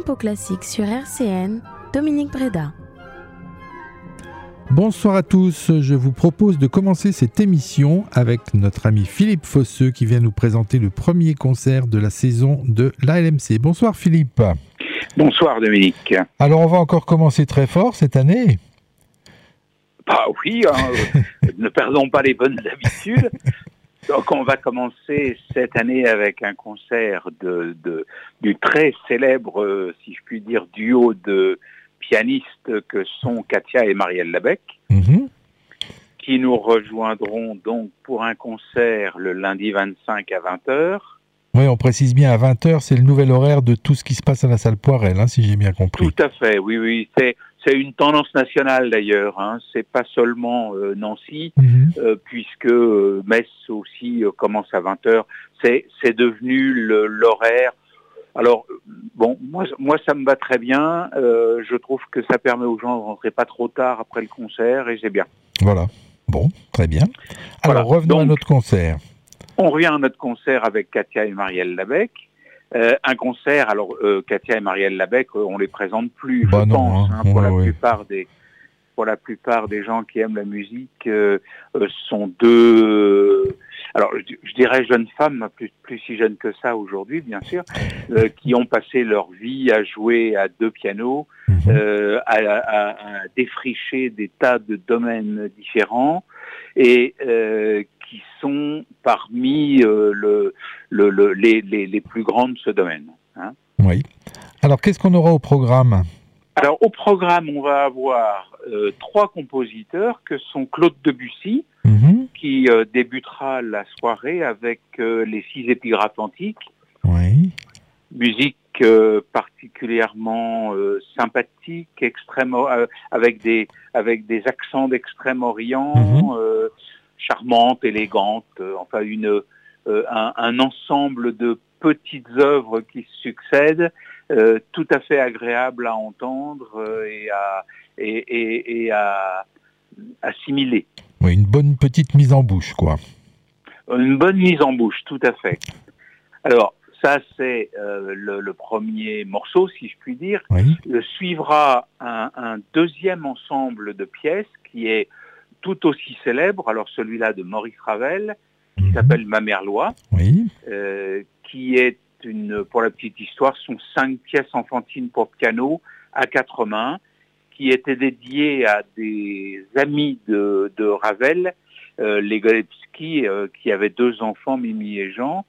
Tempo Classique sur RCN, Dominique Breda. Bonsoir à tous, je vous propose de commencer cette émission avec notre ami Philippe Fosseux qui vient nous présenter le premier concert de la saison de l'ALMC. Bonsoir Philippe. Bonsoir Dominique. Alors on va encore commencer très fort cette année. Bah oui, ne perdons pas les bonnes habitudes. Donc on va commencer cette année avec un concert du très célèbre, si je puis dire, duo de pianistes que sont Katia et Marielle Labec, qui nous rejoindront donc pour un concert le lundi 25 à 20h. Oui, on précise bien à 20h, c'est le nouvel horaire de tout ce qui se passe à la salle Poirel, si j'ai bien compris. Tout à fait, oui, c'est une tendance nationale d'ailleurs, c'est pas seulement Nancy, puisque Metz aussi commence à 20h, c'est devenu l'horaire. Alors, bon, moi ça me va très bien, je trouve que ça permet aux gens de rentrer pas trop tard après le concert, et c'est bien. Voilà, bon, très bien. Alors, revenons à notre concert. On revient à notre concert avec Katia et Marielle Labec. Un concert, alors Katia et Marielle Labec, on les présente plus, je pense, pour la plupart des gens qui aiment la musique, sont deux, alors je dirais jeunes femmes, plus si jeunes que ça aujourd'hui, bien sûr, qui ont passé leur vie à jouer à deux pianos, à défricher des tas de domaines différents, et qui sont parmi les plus grands de ce domaine. Oui. Alors, qu'est-ce qu'on aura au programme ? Alors, au programme, on va avoir trois compositeurs que sont Claude Debussy, qui débutera la soirée avec les 6 épigraphes antiques. Oui. Musique particulièrement sympathique, avec des accents d'Extrême-Orient, charmante, élégante, enfin un ensemble de petites œuvres qui se succèdent, tout à fait agréable à entendre et à assimiler. Oui, une bonne petite mise en bouche, quoi. Une bonne mise en bouche, tout à fait. Alors, ça, c'est le premier morceau, si je puis dire. Oui. Suivra un deuxième ensemble de pièces qui est tout aussi célèbre, alors celui-là de Maurice Ravel, qui s'appelle Ma Mère Loi, qui est pour la petite histoire, sont 5 pièces enfantines pour piano à 4 mains, qui étaient dédiées à des amis de Ravel, les Golebski, qui avaient 2 enfants, Mimi et Jean.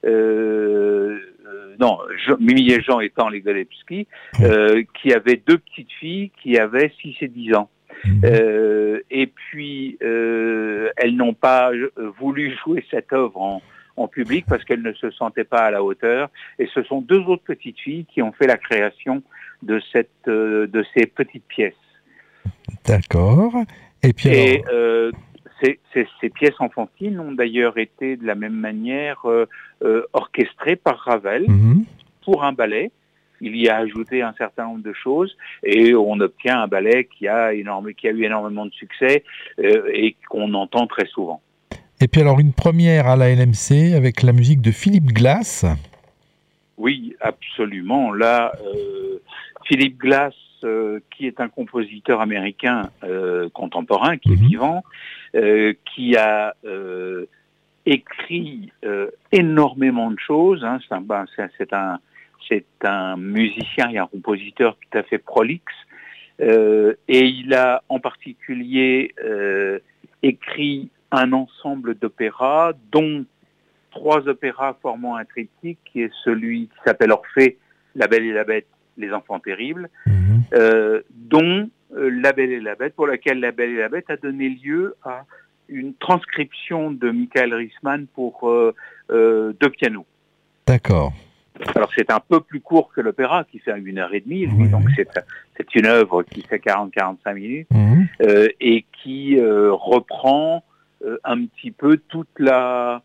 Mimi et Jean étant les Golebski, qui avaient 2 petites filles qui avaient 6 et 10 ans. Et puis, elles n'ont pas voulu jouer cette œuvre en public parce qu'elles ne se sentaient pas à la hauteur. Et ce sont 2 autres petites filles qui ont fait la création de ces petites pièces. D'accord. Et puis ces pièces enfantines ont d'ailleurs été de la même manière orchestrées par Ravel pour un ballet. Il y a ajouté un certain nombre de choses et on obtient un ballet qui a eu énormément de succès et qu'on entend très souvent. Et puis alors une première à la LMC avec la musique de Philip Glass. Oui, absolument. Là, Philip Glass, qui est un compositeur américain contemporain, qui est vivant, qui a écrit énormément de choses. C'est un musicien et un compositeur tout à fait prolixe. Et il a en particulier écrit un ensemble d'opéras, dont 3 opéras formant un triptyque, qui est celui qui s'appelle Orphée, La Belle et la Bête, Les Enfants Terribles, dont La Belle et la Bête, pour laquelle La Belle et la Bête a donné lieu à une transcription de Michael Riesman pour 2 pianos. D'accord. Alors c'est un peu plus court que l'opéra qui fait 1h30, donc c'est une œuvre qui fait 40-45 minutes et qui reprend un petit peu toute la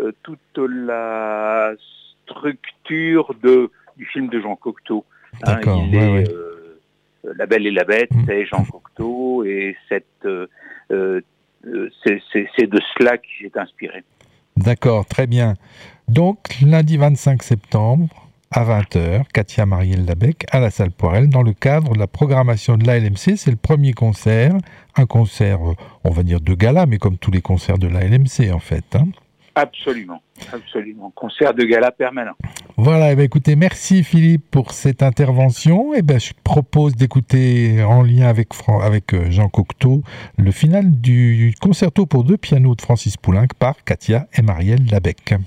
structure du film de Jean Cocteau. D'accord. La Belle et la Bête, c'est Jean Cocteau et c'est de cela qui s'est inspiré. D'accord, très bien. Donc, lundi 25 septembre, à 20h, Katia Marielle Labec à la salle Poirel dans le cadre de la programmation de l'ALMC. C'est le premier concert, un concert, on va dire de gala, mais comme tous les concerts de l'ALMC en fait. Absolument. Concert de gala permanent. Voilà, écoutez, merci Philippe pour cette intervention. Je propose d'écouter en lien avec Jean Cocteau le final du concerto pour 2 pianos de Francis Poulenc par Katia et Marielle Labec.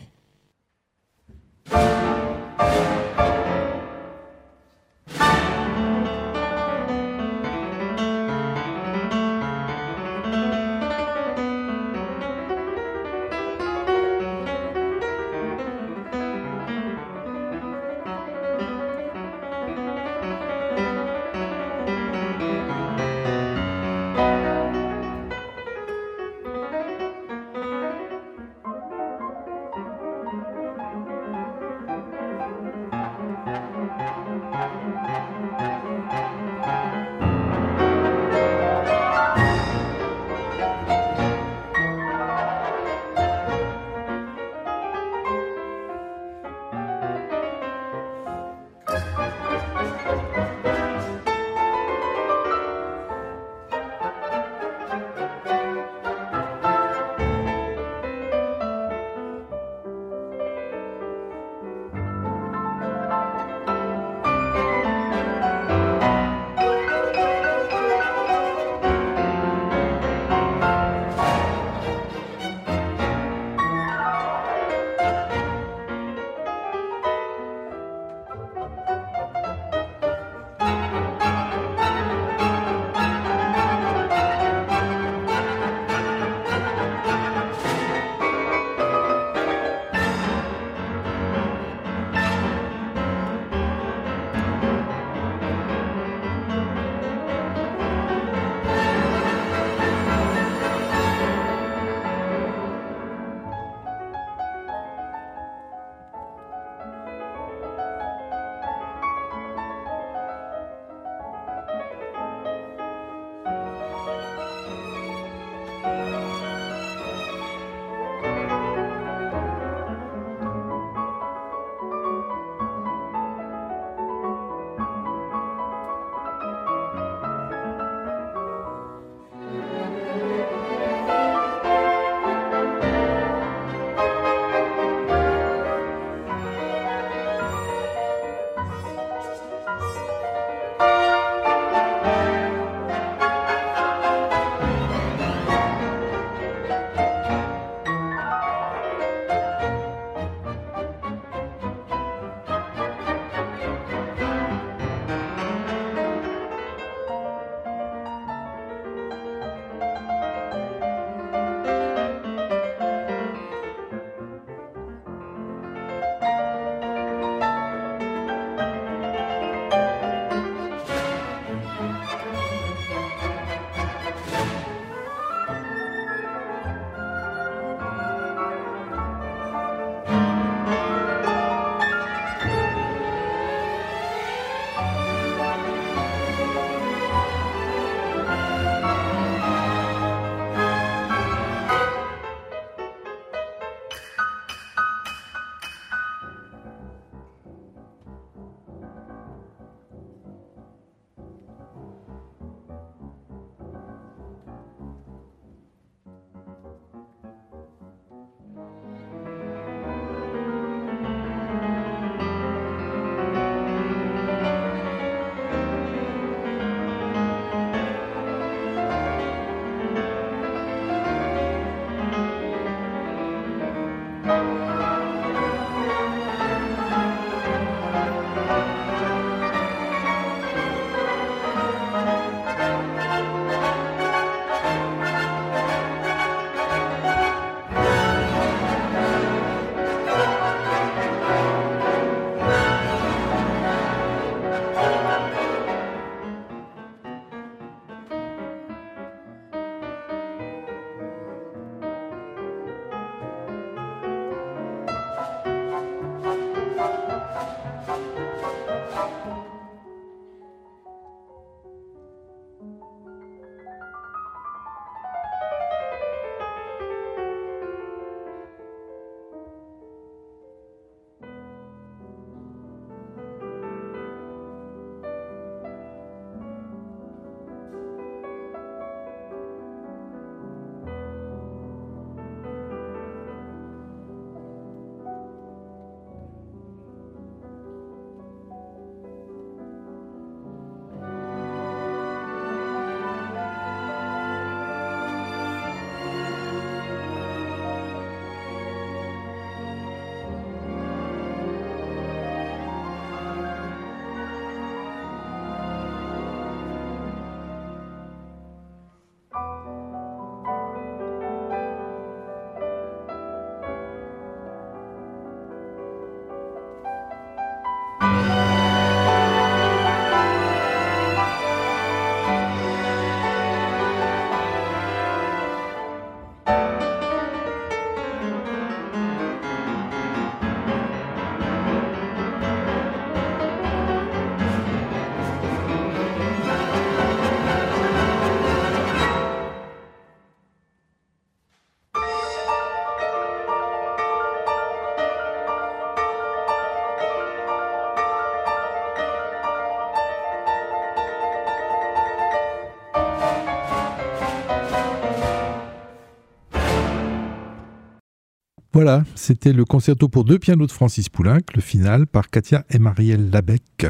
Voilà, c'était le concerto pour 2 pianos de Francis Poulenc, le final par Katia et Marielle Labec.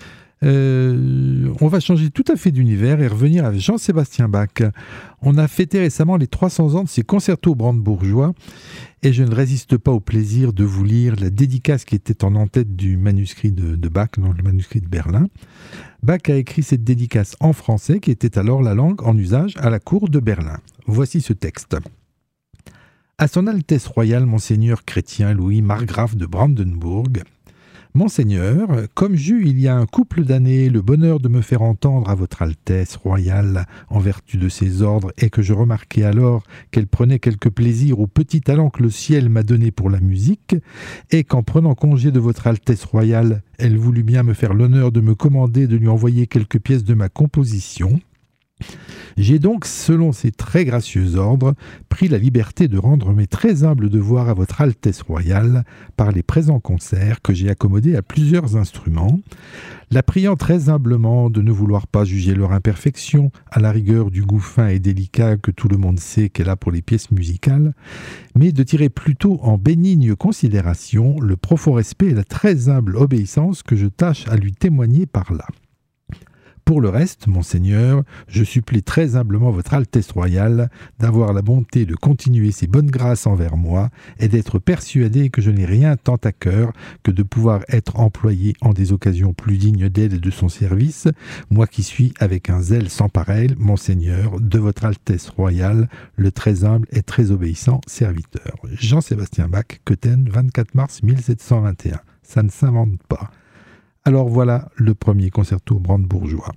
On va changer tout à fait d'univers et revenir avec Jean-Sébastien Bach. On a fêté récemment les 300 ans de ses concertos brandebourgeois et je ne résiste pas au plaisir de vous lire la dédicace qui était en en-tête du manuscrit de Bach, dans le manuscrit de Berlin. Bach a écrit cette dédicace en français qui était alors la langue en usage à la cour de Berlin. Voici ce texte. À son Altesse royale, Monseigneur chrétien Louis Margrave de Brandenbourg, Monseigneur, comme j'eus il y a un couple d'années le bonheur de me faire entendre à votre Altesse royale en vertu de ses ordres et que je remarquai alors qu'elle prenait quelque plaisir au petit talent que le ciel m'a donné pour la musique et qu'en prenant congé de votre Altesse royale, elle voulut bien me faire l'honneur de me commander de lui envoyer quelques pièces de ma composition, j'ai donc, selon ces très gracieux ordres, pris la liberté de rendre mes très humbles devoirs à votre Altesse royale par les présents concerts que j'ai accommodés à plusieurs instruments, la priant très humblement de ne vouloir pas juger leur imperfection à la rigueur du goût fin et délicat que tout le monde sait qu'elle a pour les pièces musicales, mais de tirer plutôt en bénigne considération le profond respect et la très humble obéissance que je tâche à lui témoigner par là. Pour le reste, Monseigneur, je supplie très humblement votre Altesse royale d'avoir la bonté de continuer ses bonnes grâces envers moi et d'être persuadé que je n'ai rien tant à cœur que de pouvoir être employé en des occasions plus dignes d'aide et de son service, moi qui suis avec un zèle sans pareil, Monseigneur, de votre Altesse royale, le très humble et très obéissant serviteur. Jean-Sébastien Bach, Cothen, 24 mars 1721. Ça ne s'invente pas. Alors voilà le premier concerto brandebourgeois.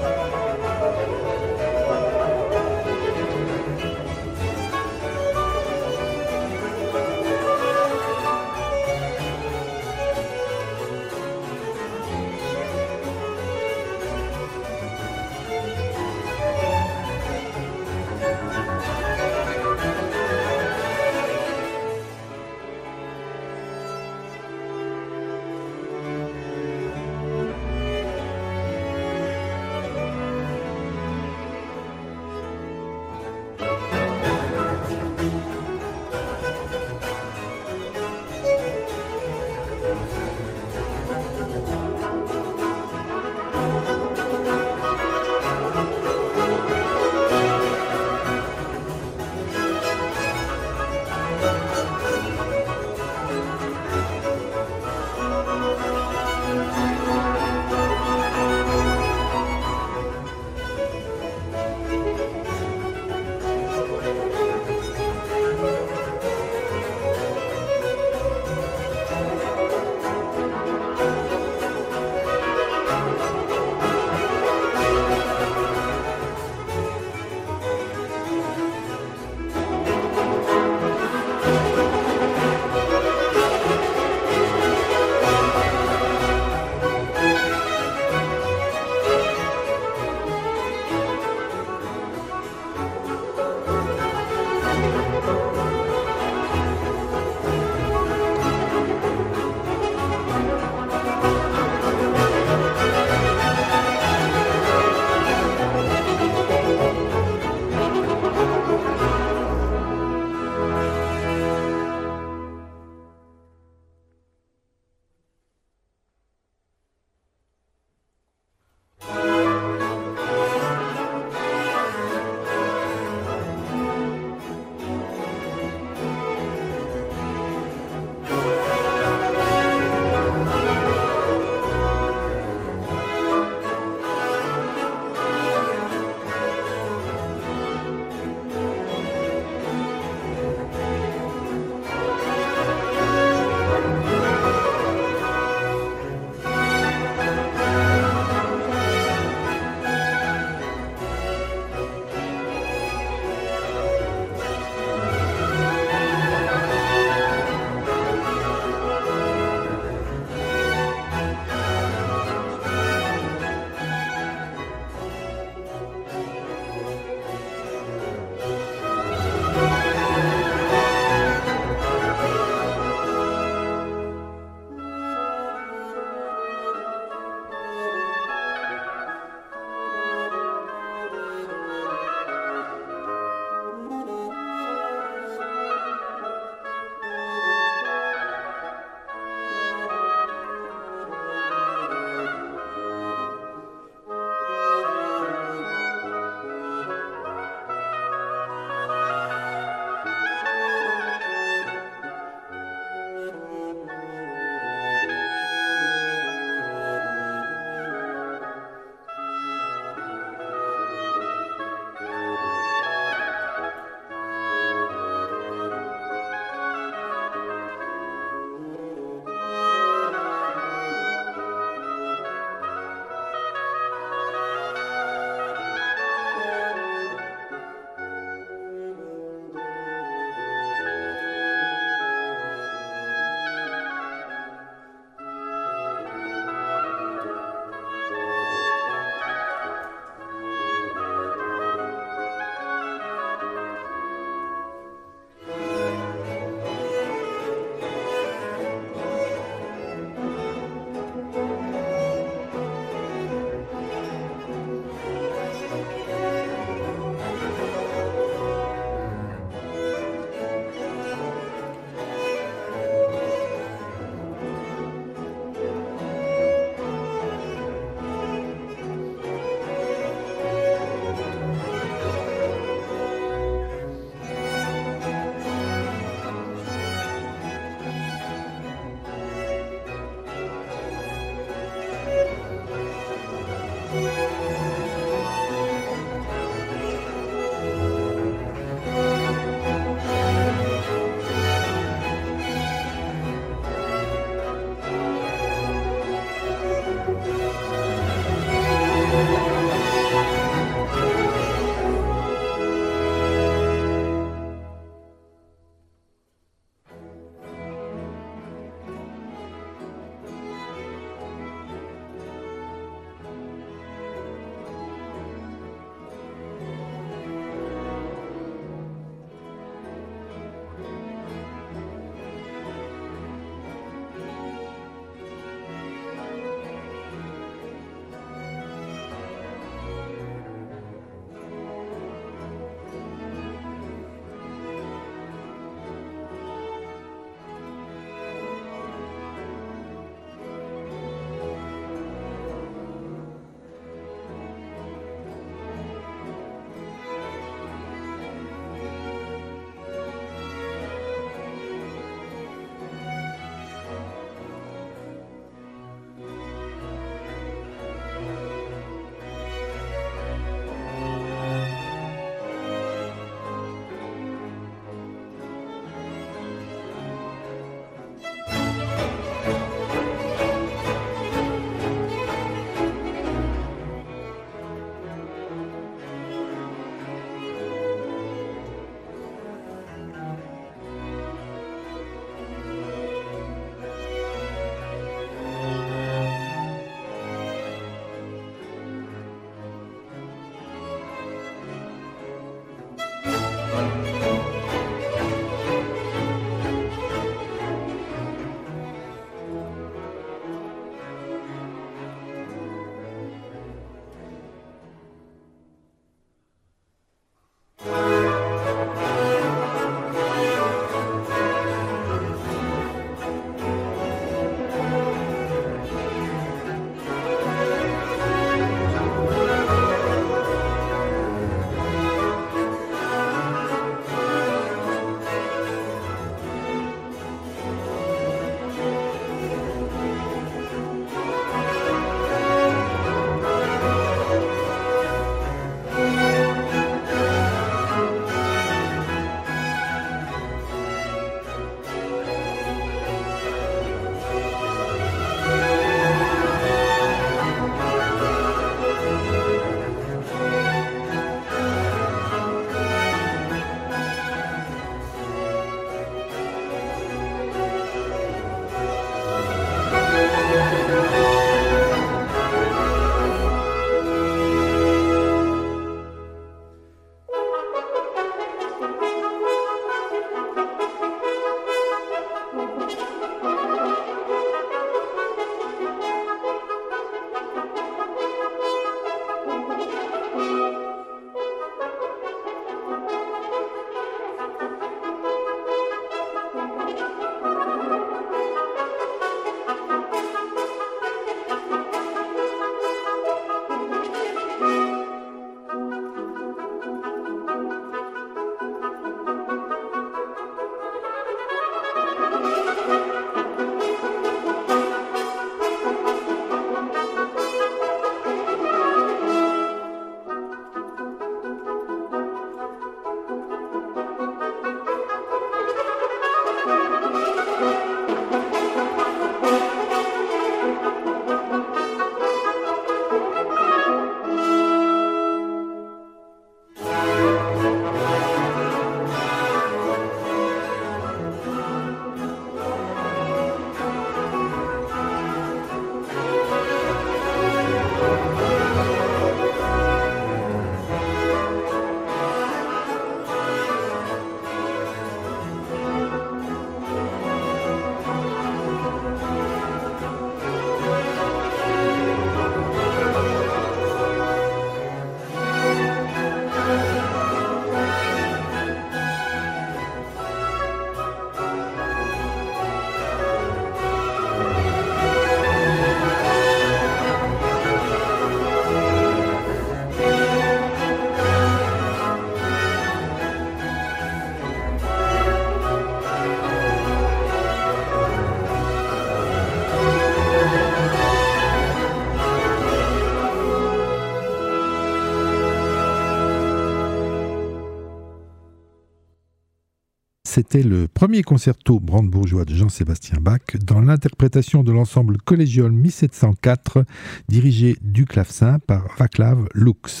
C'était le premier concerto brandebourgeois de Jean-Sébastien Bach dans l'interprétation de l'ensemble Collégial 1704 dirigé du clavecin par Václav Lux.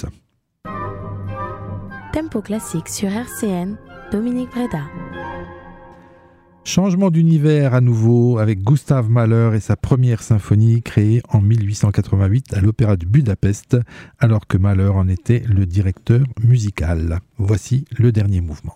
Tempo classique sur RCN, Dominique Breda. Changement d'univers à nouveau avec Gustav Mahler et sa première symphonie créée en 1888 à l'Opéra de Budapest, alors que Mahler en était le directeur musical. Voici le dernier mouvement.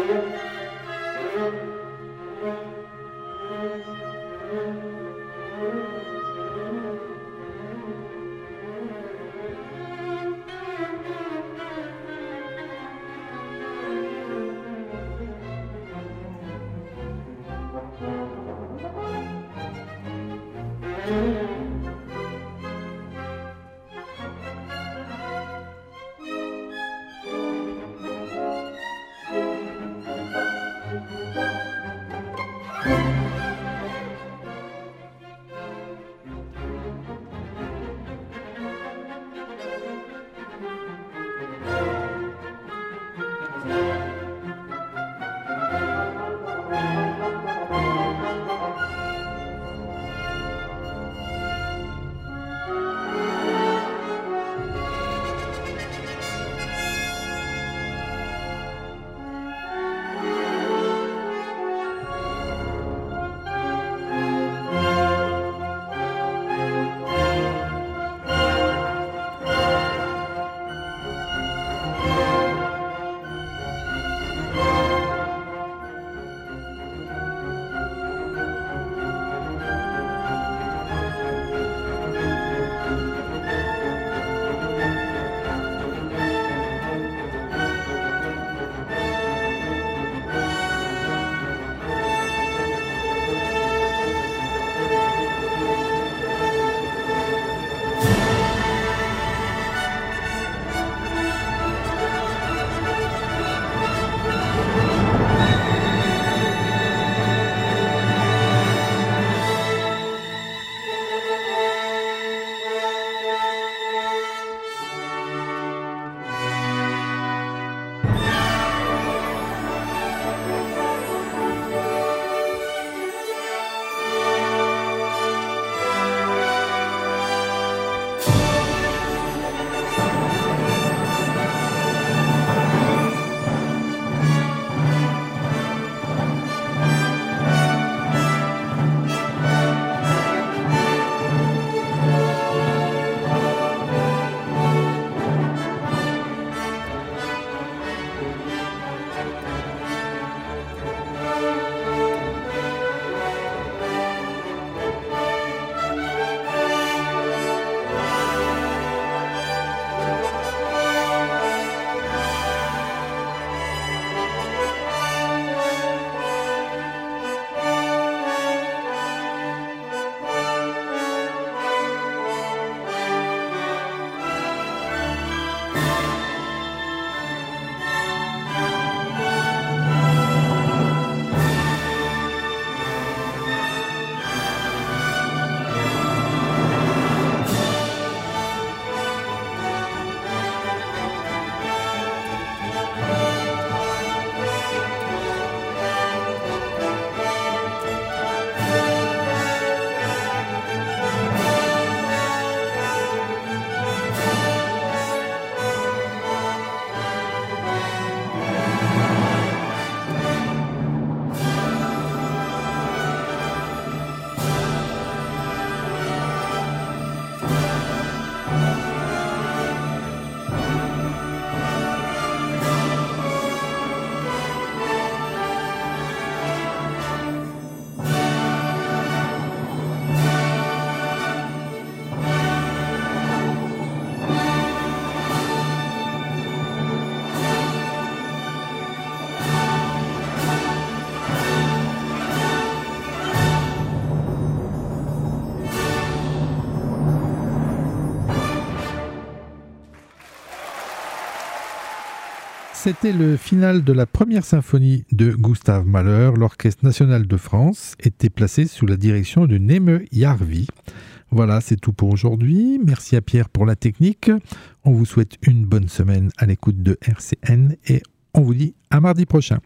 C'était le final de la première symphonie de Gustave Mahler. L'Orchestre national de France était placé sous la direction de Neme Jarvi. Voilà, c'est tout pour aujourd'hui. Merci à Pierre pour la technique. On vous souhaite une bonne semaine à l'écoute de RCN et on vous dit à mardi prochain.